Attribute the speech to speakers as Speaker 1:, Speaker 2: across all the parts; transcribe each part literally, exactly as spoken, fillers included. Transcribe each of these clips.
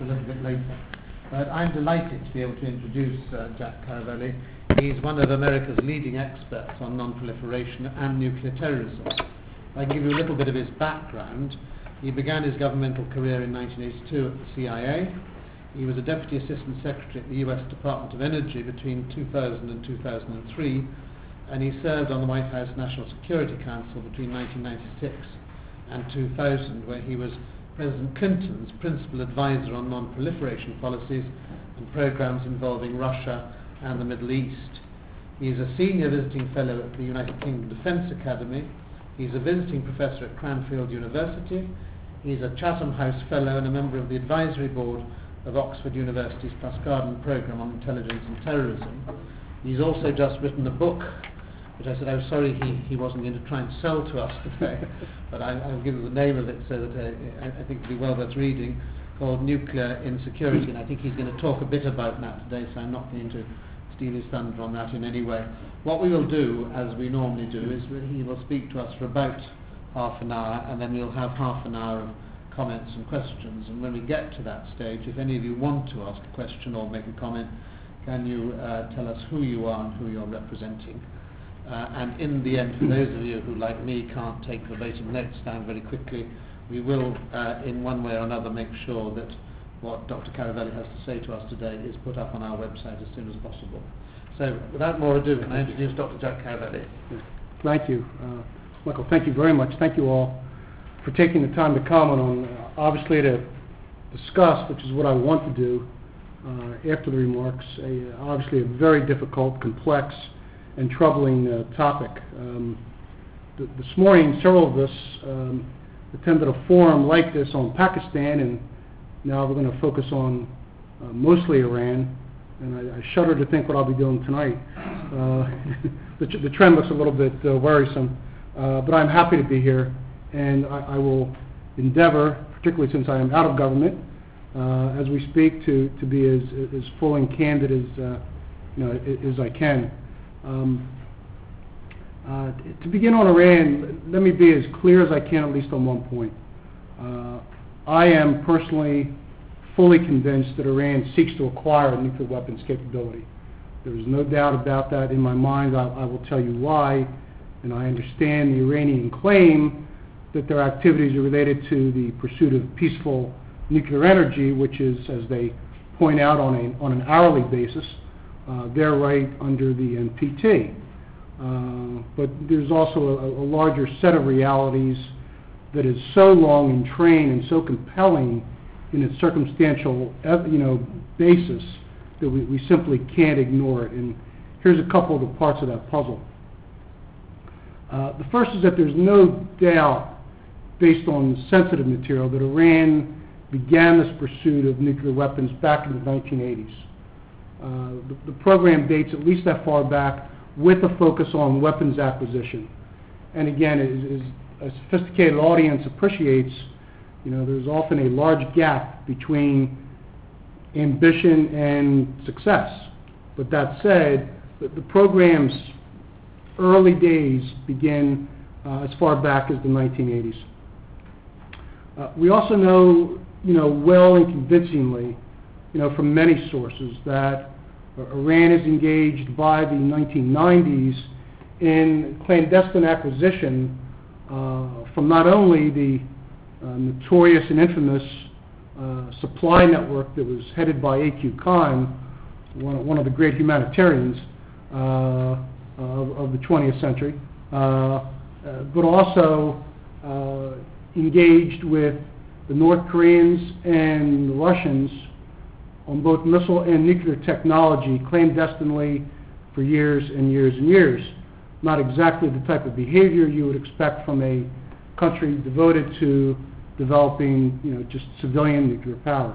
Speaker 1: a little bit later. But I'm delighted to be able to introduce uh, Jack Caravelli. He's one of America's leading experts on non-proliferation and nuclear terrorism. I can give you a little bit of his background. He began his governmental career in nineteen eighty-two at the C I A. He was a Deputy Assistant Secretary at the U S Department of Energy between two thousand and two thousand three, and he served on the White House National Security Council between nineteen ninety-six and two thousand, where he was President Clinton's principal advisor on non-proliferation policies and programs involving Russia and the Middle East. He is a senior visiting fellow at the United Kingdom Defence Academy. He's a visiting professor at Cranfield University. He's a Chatham House fellow and a member of the advisory board of Oxford University's Pascaden Programme on Intelligence and Terrorism. He's also just written a book, which I said I was sorry he, he wasn't going to try and sell to us today, but I, I'll give you the name of it so that uh, I, I think it'll be well worth reading, called Nuclear Insecurity, and I think he's going to talk a bit about that today, so I'm not going to steal his thunder on that in any way. What we will do, as we normally do, is that he will speak to us for about half an hour, and then we'll have half an hour of comments and questions. And when we get to that stage, if any of you want to ask a question or make a comment, can you uh, tell us who you are and who you're representing? Uh, and in the end, for those of you who, like me, can't take verbatim notes down very quickly, we will, uh, in one way or another, make sure that what Doctor Caravelli has to say to us today is put up on our website as soon as possible. So, without more ado, I introduce Doctor Jack Caravelli.
Speaker 2: Thank you, uh, Michael. Thank you very much. Thank you all for taking the time to comment on, uh, obviously to discuss, which is what I want to do uh, after the remarks, a, obviously a very difficult, complex, and troubling uh, topic. Um, th- this morning, several of us um, attended a forum like this on Pakistan, and now we're going to focus on uh, mostly Iran, and I, I shudder to think what I'll be doing tonight. Uh, the, the trend looks a little bit uh, worrisome, uh, but I'm happy to be here, and I, I will endeavor, particularly since I am out of government, uh, as we speak, to, to be as, as full and candid as, uh, you know, as I can. Um, uh, to begin on Iran, let me be as clear as I can, at least on one point. Uh, I am personally fully convinced that Iran seeks to acquire a nuclear weapons capability. There is no doubt about that in my mind. I, I will tell you why, and I understand the Iranian claim that their activities are related to the pursuit of peaceful nuclear energy, which is, as they point out, on, a, on an hourly basis, uh, their right under the N P T. Uh, but there's also a, a larger set of realities that is so long in train and so compelling in its circumstantial, you know, basis that we, we simply can't ignore it. And here's a couple of the parts of that puzzle. Uh, the first is that there's no doubt, based on sensitive material, that Iran began this pursuit of nuclear weapons back in the nineteen eighties. Uh, the, the program dates at least that far back, with a focus on weapons acquisition. And again, as, as a sophisticated audience appreciates, you know, there's often a large gap between ambition and success. But that said, the, the program's early days begin uh, as far back as the nineteen eighties. Uh, we also know, you know, well and convincingly, you know, from many sources, that Iran is engaged by the nineteen nineties in clandestine acquisition uh, from not only the uh, notorious and infamous uh, supply network that was headed by A Q Khan, one, one of the great humanitarians uh, of, of the twentieth century, uh, uh, but also uh, engaged with the North Koreans and the Russians on both missile and nuclear technology clandestinely for years and years and years. Not exactly the type of behavior you would expect from a country devoted to developing, you know, just civilian nuclear power.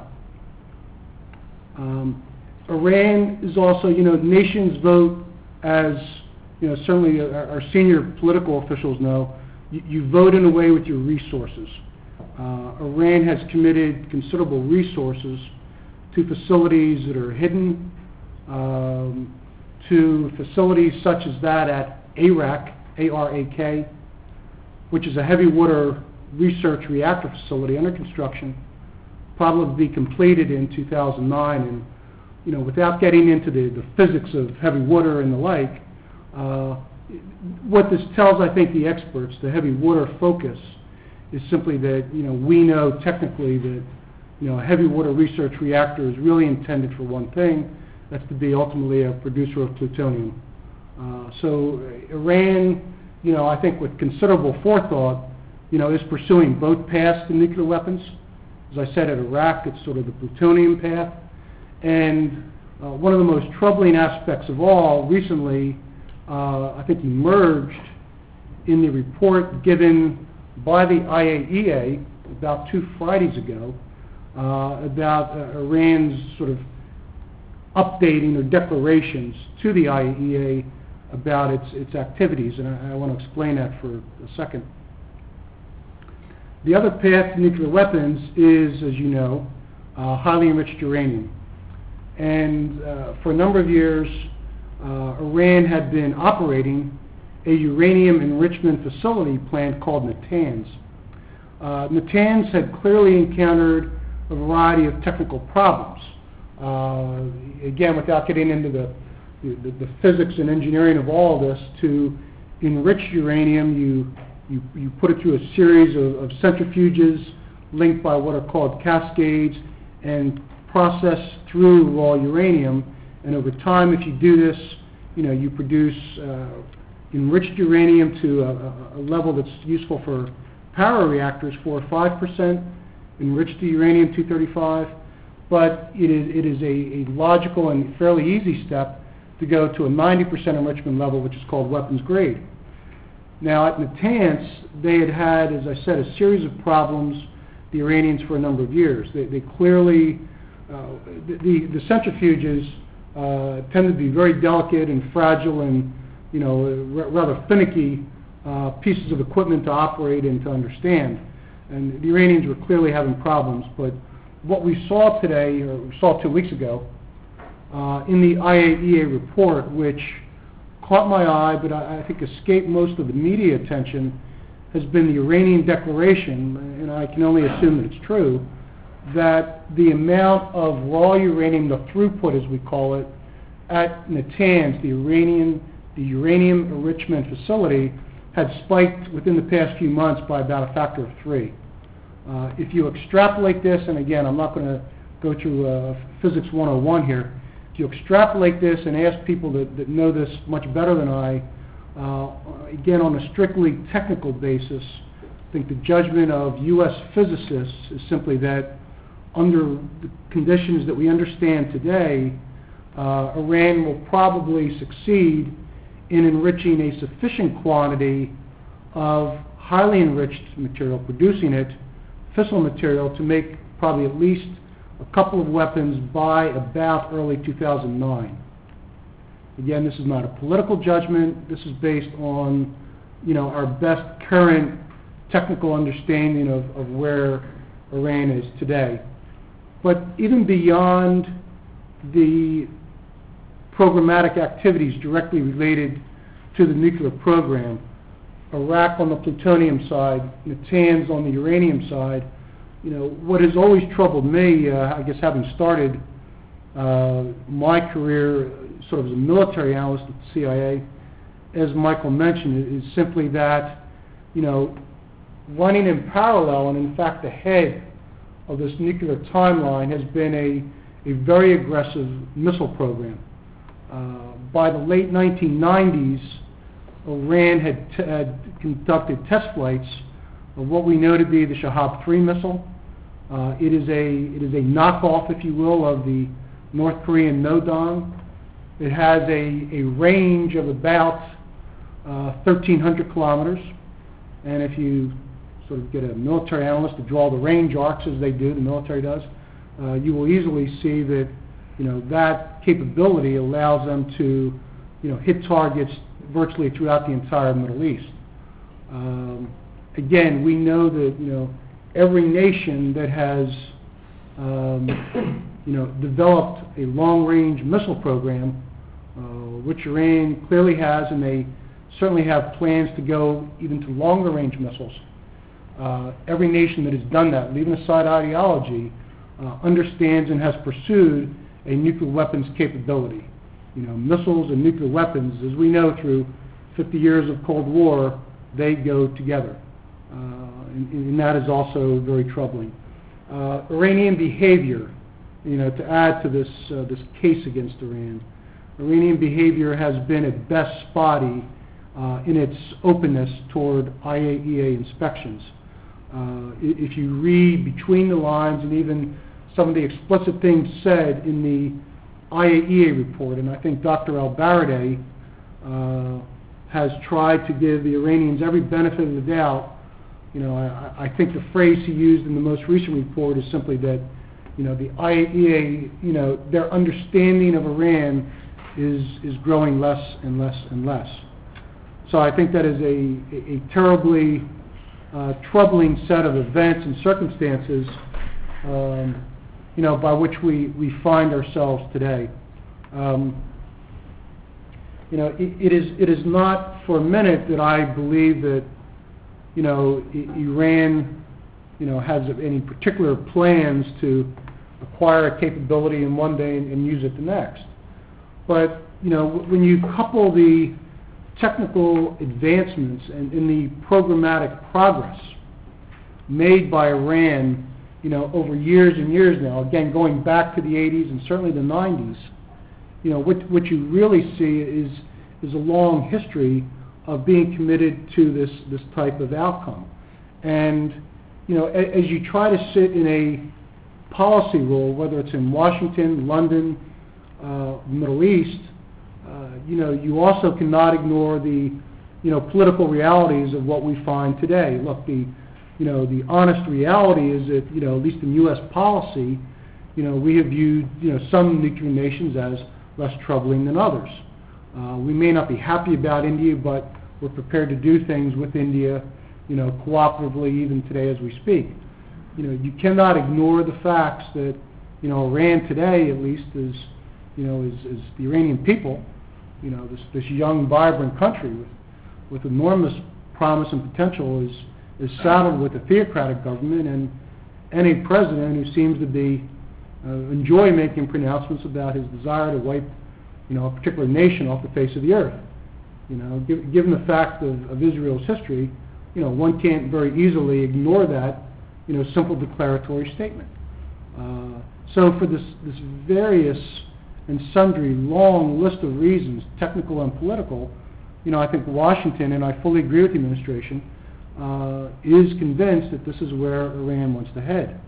Speaker 2: Um, Iran is also, you know, nations vote, as, you know, certainly our, our senior political officials know, you, you vote in a way with your resources. Uh, Iran has committed considerable resources to facilities that are hidden, um, to facilities such as that at A R A C, A R A K, which is a heavy water research reactor facility under construction, probably be completed in two thousand nine. And, you know, without getting into the, the physics of heavy water and the like, uh, what this tells, I think, the experts, the heavy water focus, is simply that, you know, we know technically that, you know, a heavy water research reactor is really intended for one thing, that's to be ultimately a producer of plutonium. Uh, so Iran, you know, I think with considerable forethought, you know, is pursuing both paths to nuclear weapons. As I said, at Iraq, it's sort of the plutonium path. And uh, one of the most troubling aspects of all recently, uh, I think, emerged in the report given by the I A E A about two Fridays ago uh, about uh, Iran's sort of updating or declarations to the I A E A about its, its activities, and I, I want to explain that for a second. The other path to nuclear weapons is, as you know, uh, highly enriched uranium. And uh, for a number of years, uh, Iran had been operating a uranium enrichment facility plant called Natanz. Uh, Natanz had clearly encountered a variety of technical problems. Uh, again, without getting into the, the, the physics and engineering of all of this, to enrich uranium, you, you, you put it through a series of, of centrifuges linked by what are called cascades and process through raw uranium. And over time, if you do this, you know, you produce uh, enriched uranium to a, a level that's useful for power reactors, four or five percent, enriched to uranium two thirty-five. But it is, it is a, a logical and fairly easy step to go to a ninety percent enrichment level, which is called weapons grade. Now, at Natanz, they had had, as I said, a series of problems, the Iranians, for a number of years. They, they clearly, uh, the, the, the centrifuges uh, tend to be very delicate and fragile and, you know, r- rather finicky uh, pieces of equipment to operate and to understand. And the Iranians were clearly having problems, but what we saw today, or we saw two weeks ago, uh, in the I A E A report, which caught my eye, but I, I think escaped most of the media attention, has been the Iranian declaration, and I can only assume that it's true, that the amount of raw uranium, the throughput as we call it, at Natanz, the Iranian, the uranium enrichment facility, had spiked within the past few months by about a factor of three. Uh, if you extrapolate this, and again, I'm not going to go through uh, physics one oh one here, if you extrapolate this and ask people that, that know this much better than I, uh, again, on a strictly technical basis, I think the judgment of U S physicists is simply that under the conditions that we understand today, uh, Iran will probably succeed in enriching a sufficient quantity of highly enriched material, producing it, fissile material, to make probably at least a couple of weapons by about early two thousand nine. Again, this is not a political judgment. This is based on, you know, our best current technical understanding of, of where Iran is today. But even beyond the programmatic activities directly related to the nuclear program, Iraq on the plutonium side, Natanz on the uranium side, you know, what has always troubled me, uh, I guess having started uh, my career sort of as a military analyst at the C I A, as Michael mentioned, is simply that, you know, running in parallel and in fact ahead of this nuclear timeline has been a, a very aggressive missile program. Uh, by the late nineteen nineties, Iran had, t- had conducted test flights of what we know to be the Shahab three missile. Uh, it is a it is a knockoff, if you will, of the North Korean Nodong. It has a, a range of about uh, thirteen hundred kilometers, and if you sort of get a military analyst to draw the range arcs as they do, the military does, uh, you will easily see that, you know, that capability allows them to, you know, hit targets virtually throughout the entire Middle East. Um, again, we know that, you know, every nation that has, um, you know, developed a long-range missile program, uh, which Iran clearly has, and they certainly have plans to go even to longer-range missiles. Uh, every nation that has done that, leaving aside ideology, uh, understands and has pursued a nuclear weapons capability. You know, missiles and nuclear weapons, as we know through fifty years of Cold War, they go together. Uh, and, and that is also very troubling. Uh, Iranian behavior, you know, to add to this, uh, this case against Iran, Iranian behavior has been at best spotty uh, in its openness toward I A E A inspections. Uh, if you read between the lines and even some of the explicit things said in the I A E A report, and I think Doctor Al-Baradei uh, has tried to give the Iranians every benefit of the doubt. You know, I, I think the phrase he used in the most recent report is simply that, you know, the I A E A, you know, their understanding of Iran is is growing less and less and less. So I think that is a, a, a terribly uh, troubling set of events and circumstances, um, you know, by which we, we find ourselves today. Um, you know, it, it is it is not for a minute that I believe that, you know, I- Iran, you know, has any particular plans to acquire a capability in one day and, and use it the next. But, you know, w- when you couple the technical advancements and in the programmatic progress made by Iran, you know, over years and years now, again, going back to the eighties and certainly the nineties, you know, what, what you really see is, is a long history of being committed to this, this type of outcome. And, you know, a, as you try to sit in a policy role, whether it's in Washington, London, uh, Middle East, uh, you know, you also cannot ignore the, you know, political realities of what we find today. Look, the, you know, the honest reality is that, you know, at least in U S policy, you know, we have viewed, you know, some nuclear nations as less troubling than others. Uh, we may not be happy about India, but we're prepared to do things with India, you know, cooperatively even today as we speak. You know, you cannot ignore the facts that, you know, Iran today at least is, you know, is, is the Iranian people, you know, this, this young, vibrant country with, with enormous promise and potential is, is saddled with a theocratic government and, and a president who seems to be, uh, enjoy making pronouncements about his desire to wipe, you know, a particular nation off the face of the earth. You know, give, given the fact of, of Israel's history, you know, one can't very easily ignore that, you know, simple declaratory statement. Uh, so for this, this various and sundry long list of reasons, technical and political, you know, I think Washington, and I fully agree with the administration, uh, is convinced that this is where Iran wants to head.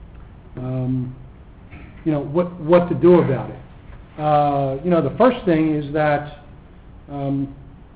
Speaker 2: Um, you know, what, what to do about it. Uh, you know, the first thing is that, um,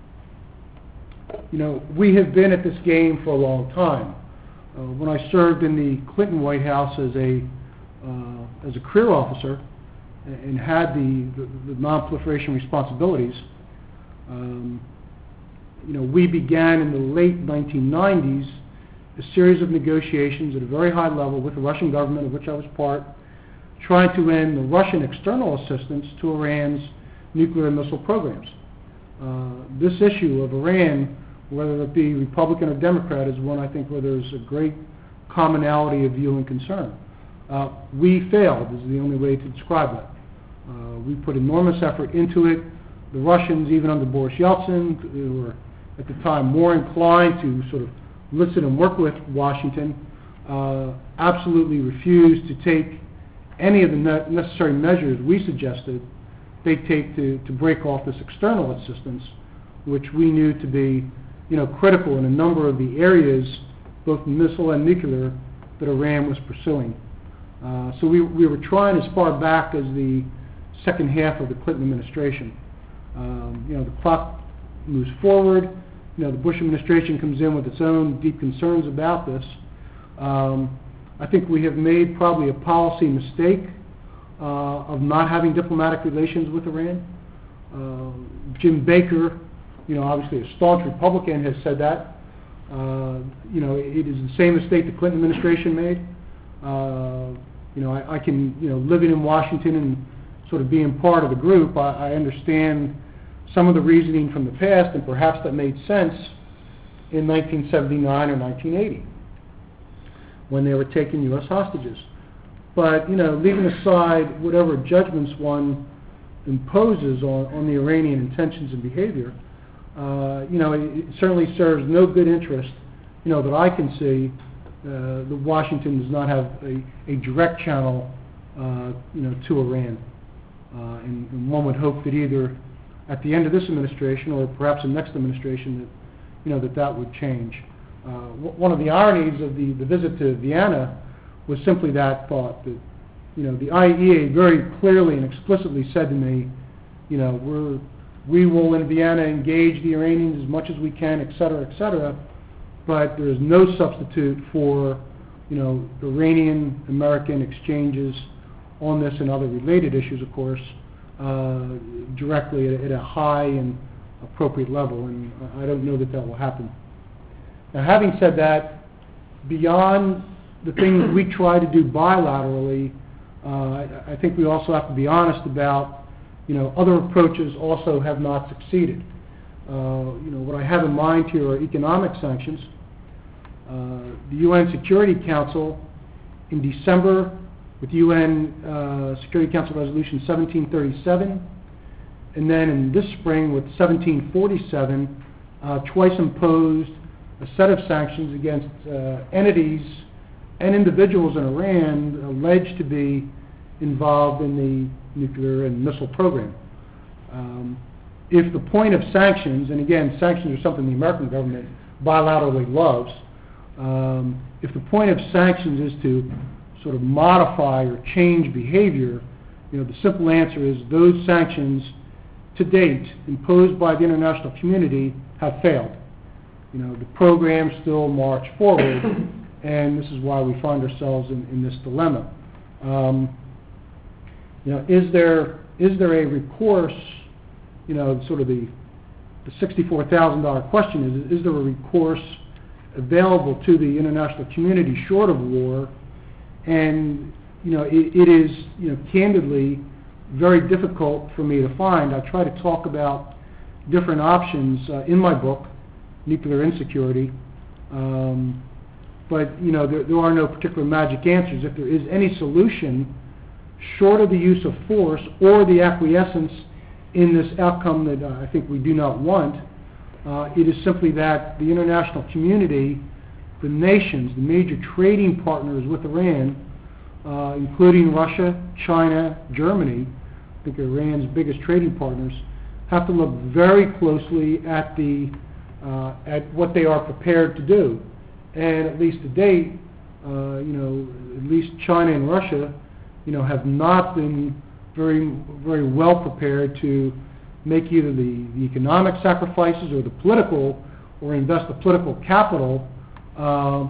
Speaker 2: you know, we have been at this game for a long time. Uh, when I served in the Clinton White House as a uh, as a career officer and, and had the, the, the non-proliferation responsibilities, um, you know, we began in the late nineteen nineties a series of negotiations at a very high level with the Russian government, of which I was part, trying to end the Russian external assistance to Iran's nuclear and missile programs. Uh, this issue of Iran, whether it be Republican or Democrat, is one I think where there's a great commonality of view and concern. Uh, we failed is the only way to describe that. Uh, we put enormous effort into it. The Russians, even under Boris Yeltsin, who were at the time more inclined to sort of listen and work with Washington, uh, absolutely refused to take any of the ne- necessary measures we suggested they take to, to break off this external assistance, which we knew to be, you know, critical in a number of the areas, both missile and nuclear, that Iran was pursuing. Uh, so we, we were trying as far back as the second half of the Clinton administration. Um, you know, the clock moves forward. You know, the Bush administration comes in with its own deep concerns about this. Um, I think we have made probably a policy mistake uh, of not having diplomatic relations with Iran. Uh, Jim Baker, you know, obviously a staunch Republican, has said that. Uh, you know, it is the same mistake the Clinton administration made. Uh, you know, I, I can, you know, living in Washington and sort of being part of the group, I, I understand some of the reasoning from the past, and perhaps that made sense in nineteen seventy-nine or nineteen eighty when they were taking U S hostages. But, you know, leaving aside whatever judgments one imposes on, on the Iranian intentions and behavior, uh, you know, it, it certainly serves no good interest, you know, that I can see uh, that Washington does not have a, a direct channel, uh, you know, to Iran. Uh, and, and one would hope that either at the end of this administration or perhaps the next administration that, you know, that that would change. Uh, w- one of the ironies of the, the visit to Vienna was simply that thought that, you know, the I A E A very clearly and explicitly said to me, you know, we're, we will in Vienna engage the Iranians as much as we can, et cetera, et cetera, but there is no substitute for, you know, Iranian-American exchanges on this and other related issues, of course, uh, directly at, at a high and appropriate level, and I don't know that that will happen. Now, having said that, beyond the things we try to do bilaterally, uh, I, I think we also have to be honest about, you know, other approaches also have not succeeded. Uh, you know, what I have in mind here are economic sanctions. Uh, the U N Security Council in December with U N uh, Security Council Resolution seventeen thirty-seven, and then in this spring with seventeen forty-seven, uh, twice imposed a set of sanctions against uh, entities and individuals in Iran alleged to be involved in the nuclear and missile program. Um, if the point of sanctions, and again, sanctions are something the American government bilaterally loves, um, if the point of sanctions is to sort of modify or change behavior, you know, the simple answer is those sanctions to date imposed by the international community have failed. You know, the program still march forward, and this is why we find ourselves in, in this dilemma. Um, you know, is there is there a recourse? You know, sort of the the sixty-four thousand dollar question is: is there a recourse available to the international community short of war? And you know, it, it is you know candidly very difficult for me to find. I try to talk about different options uh, in my book, Nuclear Insecurity. Um, but you know, there, there are no particular magic answers. If there is any solution short of the use of force or the acquiescence in this outcome that uh, I think we do not want, uh, it is simply that the international community, the nations, the major trading partners with Iran, uh, including Russia, China, Germany, I think Iran's biggest trading partners, have to look very closely at the uh, at what they are prepared to do. And at least to date, uh, you know, at least China and Russia, you know, have not been very very well prepared to make either the, the economic sacrifices or the political, or invest the political capital uh,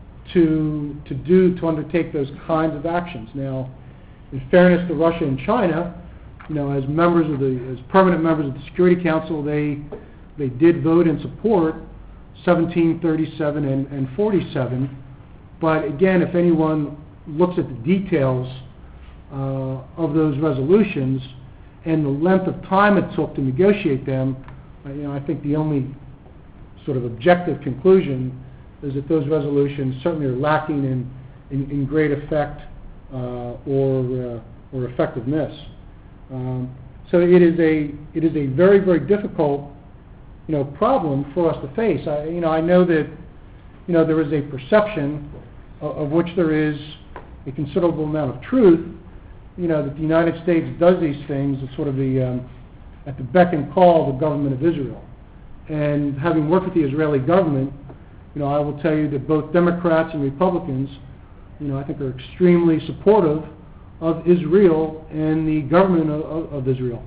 Speaker 2: to to do to undertake those kinds of actions. Now, in fairness to Russia and China, you know, as members of the as permanent members of the Security Council, they they did vote in support seventeen thirty-seven and, and forty-seven. But again, if anyone looks at the details uh, of those resolutions and the length of time it took to negotiate them, uh, you know, I think the only sort of objective conclusion is that those resolutions certainly are lacking in, in, in great effect uh, or uh, or effectiveness. Um, so it is a it is a very very difficult you know problem for us to face. I you know I know that you know there is a perception of, of which there is a considerable amount of truth. You know that the United States does these things at sort of the um, at the beck and call of the government of Israel. And having worked with the Israeli government, you know I will tell you that both Democrats and Republicans, you know I think are extremely supportive of Israel and the government of, of Israel.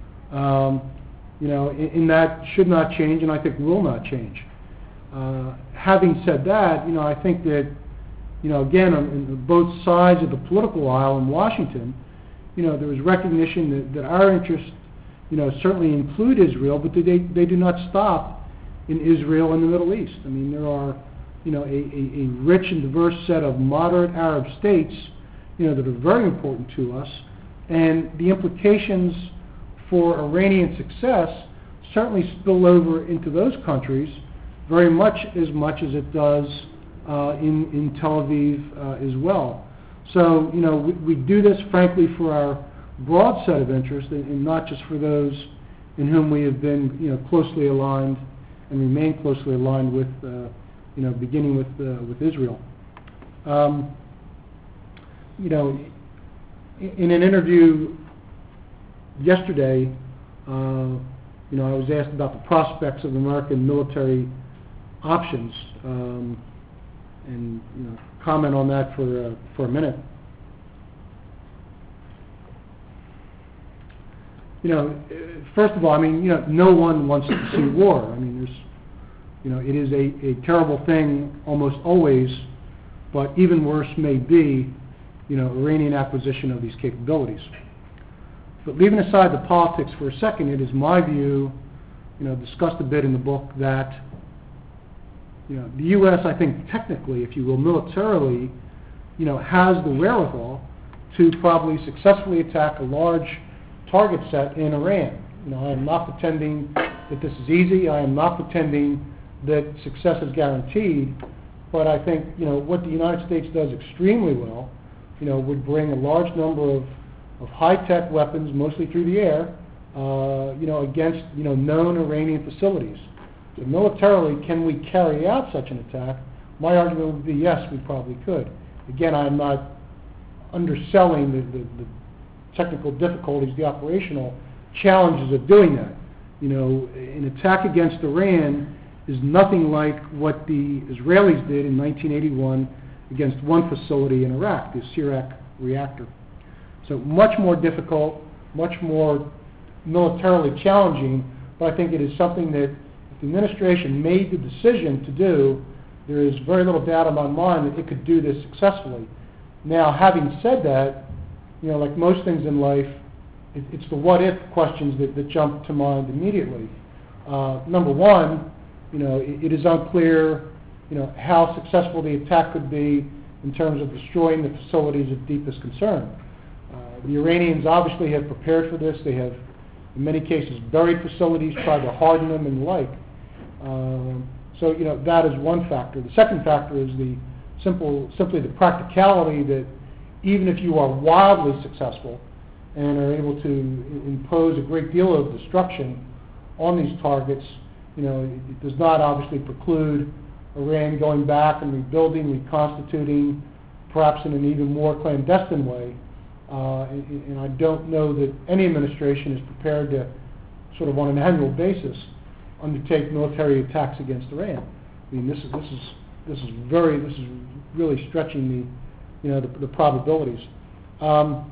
Speaker 2: Um, you know, in, in that should not change, and I think will not change. Uh, having said that, you know, I think that, you know, again, on, on both sides of the political aisle in Washington, you know, there is recognition that, that our interests, you know, certainly include Israel, but they they do not stop in Israel and the Middle East. I mean, there are, you know, a, a, a rich and diverse set of moderate Arab states, you know, that are very important to us, and the implications for Iranian success certainly spill over into those countries very much as much as it does uh, in, in Tel Aviv uh, as well. So, you know, we, we do this, frankly, for our broad set of interests, and, and not just for those in whom we have been, you know, closely aligned and remain closely aligned with, uh, you know, beginning with uh, with Israel. Um, you know, in, in an interview yesterday, uh, you know, I was asked about the prospects of American military options, um, and you know, comment on that for uh, for a minute. You know, first of all, I mean, you know, no one wants to see war. I mean, there's, you know, it is a, a terrible thing almost always, but even worse may be, you know, Iranian acquisition of these capabilities. But leaving aside the politics for a second, it is my view, you know, discussed a bit in the book, that, you know, the U S, I think technically, if you will, militarily, you know, has the wherewithal to probably successfully attack a large target set in Iran. You know, I am not pretending that this is easy. I am not pretending that success is guaranteed. But I think, you know, what the United States does extremely well, you know, would bring a large number of, of high-tech weapons, mostly through the air, uh, you know, against, you know, known Iranian facilities. So militarily, can we carry out such an attack? My argument would be yes, we probably could. Again, I'm not underselling the, the, the technical difficulties, the operational challenges of doing that. You know, an attack against Iran is nothing like what the Israelis did in nineteen eighty-one against one facility in Iraq, the Sirak reactor. So much more difficult, much more militarily challenging, but I think it is something that if the administration made the decision to do, there is very little doubt in my mind that it could do this successfully. Now, having said that, you know, like most things in life, it, it's the what-if questions that, that jump to mind immediately. Uh, number one, you know, it, it is unclear, you know, how successful the attack could be in terms of destroying the facilities of deepest concern. Uh, the Iranians obviously have prepared for this. They have, in many cases, buried facilities, tried to harden them and the like. Uh, so, you know, that is one factor. The second factor is the simple, simply the practicality that even if you are wildly successful and are able to impose a great deal of destruction on these targets, you know, it does not obviously preclude Iran going back and rebuilding, reconstituting, perhaps in an even more clandestine way. Uh, and, and I don't know that any administration is prepared to, sort of on an annual basis, undertake military attacks against Iran. I mean, this is this is this is very this is really stretching the, you know, the, the probabilities. Um,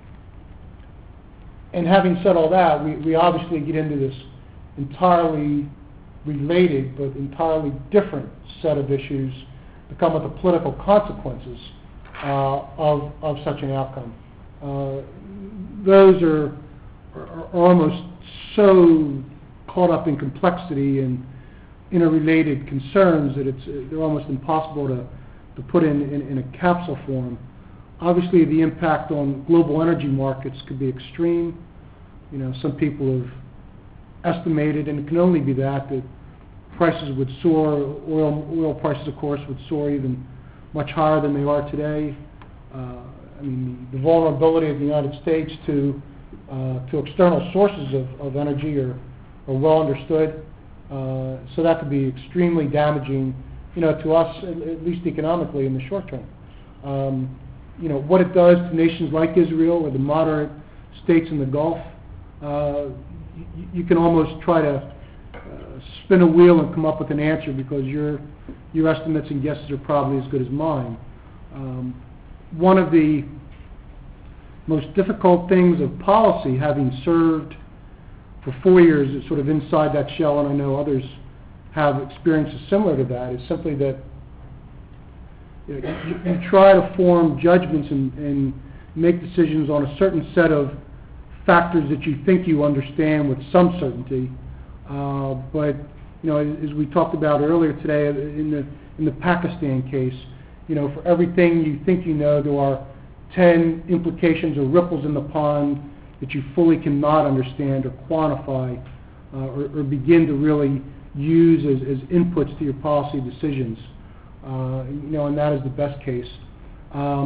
Speaker 2: and having said all that, we, we obviously get into this entirely related but entirely different set of issues that come with the political consequences uh, of, of such an outcome. Uh, those are, are, are almost so caught up in complexity and interrelated concerns that it's they're almost impossible to, to put in, in, in a capsule form. Obviously, the impact on global energy markets could be extreme. You know, some people have estimated, and it can only be that, that prices would soar, oil, oil prices, of course, would soar even much higher than they are today. Uh, I mean, the, the vulnerability of the United States to uh, to external sources of, of energy are, are well understood. Uh, so that could be extremely damaging, you know, to us, at, at least economically in the short term. Um, you know, what it does to nations like Israel or the moderate states in the Gulf, uh, you, you can almost try to uh, spin a wheel and come up with an answer because your your estimates and guesses are probably as good as mine. Um, one of the most difficult things of policy, having served for four years sort of inside that shell, and I know others have experiences similar to that, is simply that you, know, you, you try to form judgments and, and make decisions on a certain set of factors that you think you understand with some certainty. Uh, but you know, as, as we talked about earlier today in the in the Pakistan case, you know, for everything you think you know, there are ten implications or ripples in the pond that you fully cannot understand or quantify uh, or, or begin to really use as, as inputs to your policy decisions. Uh, you know, and that is the best case. Um,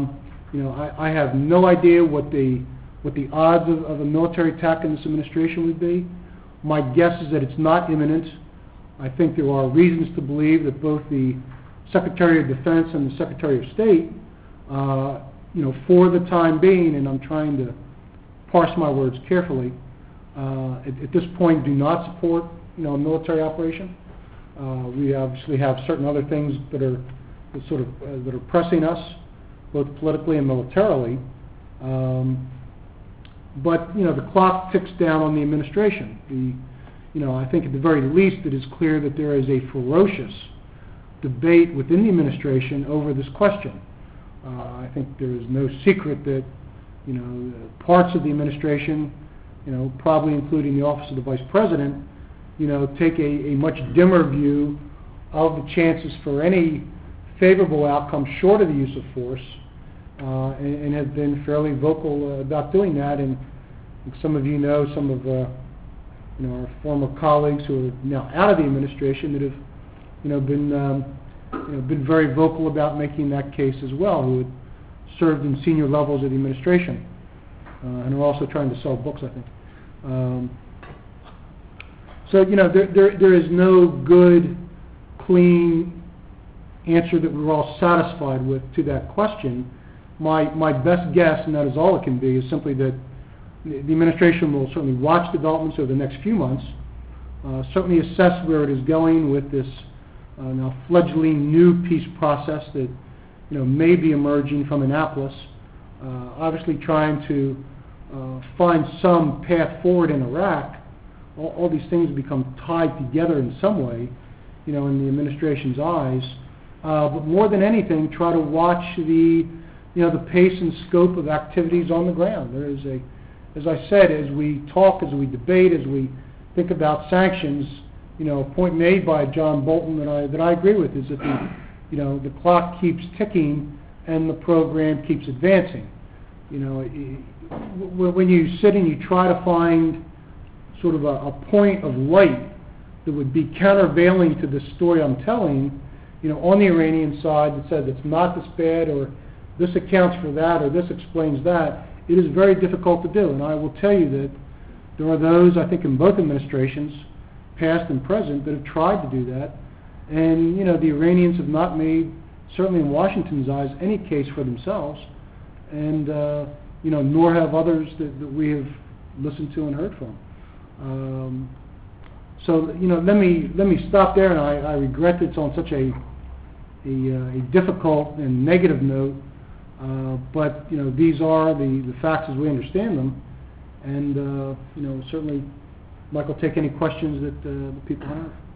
Speaker 2: You know, I, I have no idea what the what the odds of, of a military attack in this administration would be. My guess is that it's not imminent. I think there are reasons to believe that both the Secretary of Defense and the Secretary of State, uh, you know, for the time being, and I'm trying to parse my words carefully, uh, at, at this point do not support, you know, a military operation. Uh, we obviously have certain other things that are that sort of uh, that are pressing us, both politically and militarily. Um, but you know, the clock ticks down on the administration. The, you know, I think at the very least it is clear that there is a ferocious debate within the administration over this question. Uh, I think there is no secret that, you know, parts of the administration, you know, probably including the Office of the Vice President, you know, take a, a much dimmer view of the chances for any favorable outcome short of the use of force, uh, and, and have been fairly vocal uh, about doing that. And some of you know some of uh, you know, our former colleagues who are now out of the administration that have, you know, been um, you know, been very vocal about making that case as well, who had served in senior levels of the administration, uh, and are also trying to sell books, I think. Um, so, you know, there, there, there is no good, clean answer that we're all satisfied with to that question. My, my best guess, and that is all it can be, is simply that the administration will certainly watch developments over the next few months, uh, certainly assess where it is going with this uh, now fledgling new peace process that, you know, may be emerging from Annapolis, uh, obviously trying to uh, find some path forward in Iraq. All, all these things become tied together in some way, you know, in the administration's eyes. Uh, but more than anything, try to watch the, you know, the pace and scope of activities on the ground. There is a, as I said, as we talk, as we debate, as we think about sanctions, you know, a point made by John Bolton that I that I agree with is that the, you know, the clock keeps ticking and the program keeps advancing. You know, when you sit and you try to find sort of a, a point of light that would be countervailing to the story I'm telling, you know, on the Iranian side that says it's not this bad, or this accounts for that, or this explains that, it is very difficult to do. And I will tell you that there are those, I think, in both administrations, past and present, that have tried to do that. And, you know, the Iranians have not made, certainly in Washington's eyes, any case for themselves. And, uh, you know, nor have others that, that we have listened to and heard from. Um, so, you know, let me let me stop there, and I, I regret it's on such a a, uh, a difficult and negative note. Uh, but, you know, these are the, the facts as we understand them. And, uh, you know, certainly, Michael, take any questions that uh, the people have.